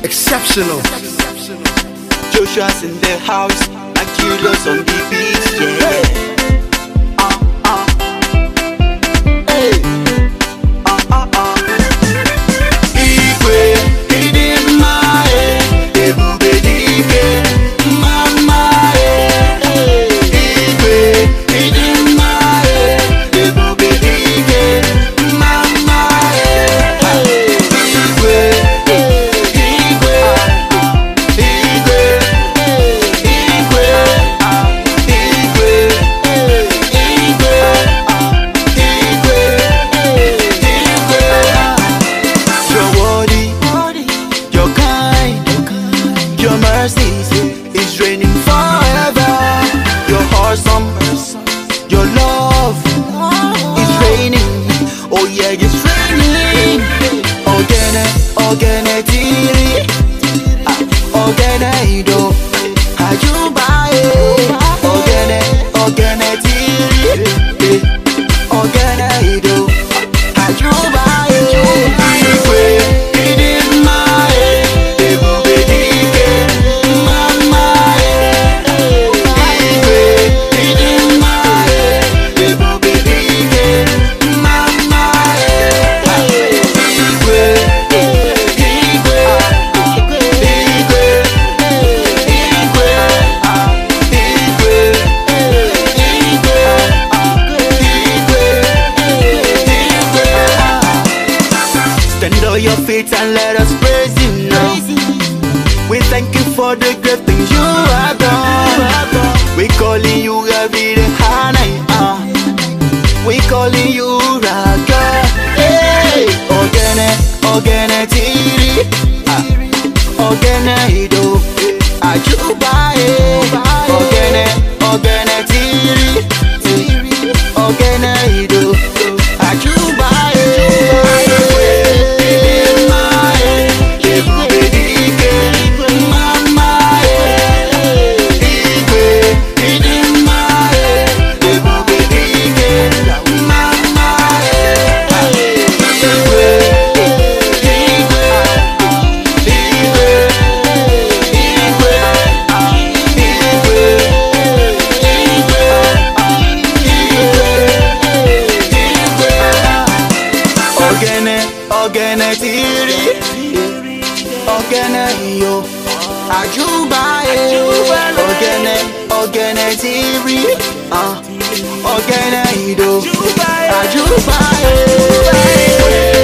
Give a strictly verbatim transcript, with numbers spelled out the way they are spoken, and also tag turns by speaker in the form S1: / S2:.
S1: exceptional.
S2: Joshua's in the house, like Julius on the beat, yeah. Uh, uh. Hey. Uh, uh, uh. Igwe, idima, eh. Ebube dike, mama, eh. Igwe, idima, eh. Ebube dike, mama, eh. Igwe, Igwe, Igwe, Igwe, Igwe, Igwe, Igwe. You're worthy, you're kind, your mercy is raining forever. You're awesome, your love is raining. Oh yeah, it's raining. Ogene, ogene tiri, ah, ogene ido, ajubaye. Ogene, ogene tiri, eh, ogene ido, ajubaye. Igwe, idima, eh, ebube dike, mama, eh. Igwe, idima, eh, ebube dike, mama, eh. Igwe, Igwe, Igwe, Igwe, Stand on your feet and let us praise Him now. We thank You for the great things You have done. We calling You every day, Hannah. Uh. We calling You Raga. Hey, Ogene, Ogene Tiri, ah, Ogene Ido, Ajubaye. Ogene, Ogene Tiri, Ogene Ido, Ajubaye. Idima, eh, ebube dike, mama, eh. Igwe, idima, eh, ebube dike, mama, eh. Igwe, Igwe, Igwe, Igwe, Igwe, Igwe, Igwe. Ogene, ogene tiri, ogene yo, ajubaye. Ogene, ogene tiri, ah, ogene ido, ajubaye.